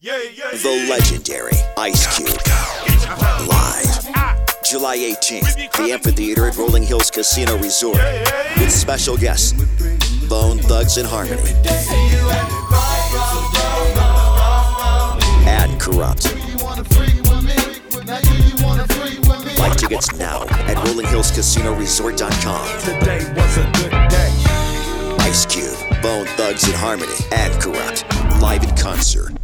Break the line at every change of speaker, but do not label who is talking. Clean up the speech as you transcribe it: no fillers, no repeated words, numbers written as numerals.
The legendary Ice Cube. Live. July 18th, the amphitheater at Rolling Hills Casino Resort. With special guests, Bone Thugs and Harmony. And Corrupt. Buy tickets now at RollingHillsCasinoResort.com.
Today was a good day.
Ice Cube, Bone Thugs and Harmony, and Corrupt. Live in concert.